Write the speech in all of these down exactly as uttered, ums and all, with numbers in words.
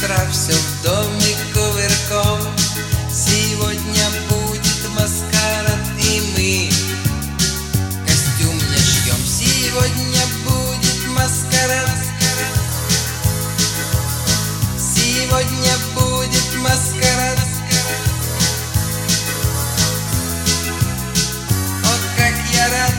утра все в доме кувырком. Сегодня будет маскарад, и мы костюм не шьем. Сегодня будет маскарад. Сегодня будет маскарад. О, как я рад!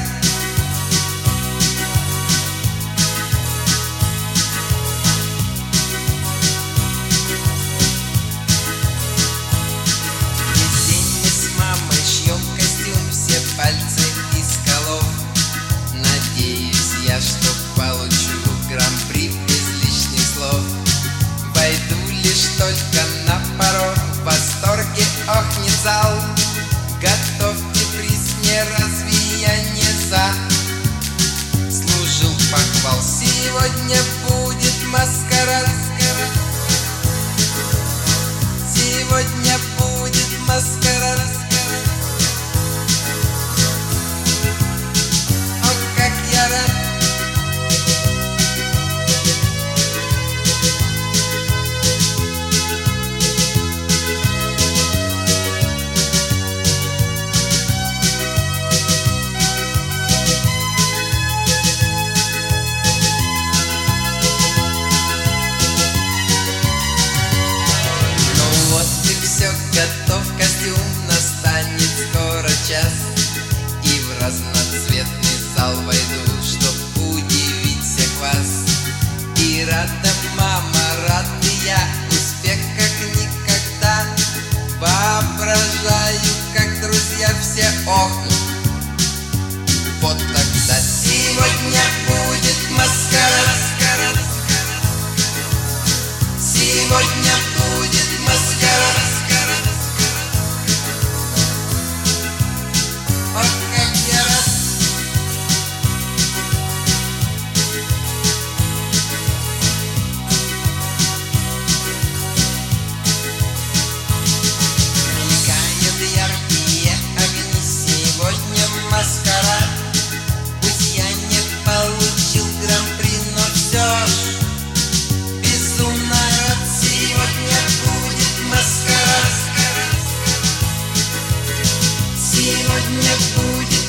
Весь день мы с мамой шьем костюм, все пальцы из колов. Надеюсь я, что получу гран-при без лишних слов. Войду лишь только на порог, в восторге охнет зал. Готовьте приз, не разве я не за? Служил похвал, сегодня будет маскарад. Сегодня будет маскарад. О, как я рад! Готов костюм, настанет скоро час, и в разноцветный зал войду, чтоб удивить всех вас. И рада мама, рад и я, успех как никогда. Воображаю, как друзья все охнут. Вот тогда сегодня будет маскарад. Сегодня будет маскарад. О, как я рад! Мелькают яркие огни, сегодня маскарад. Пусть я не получил гран-при, но все ж безумно рад. Сегодня будет маскарад. Сегодня будет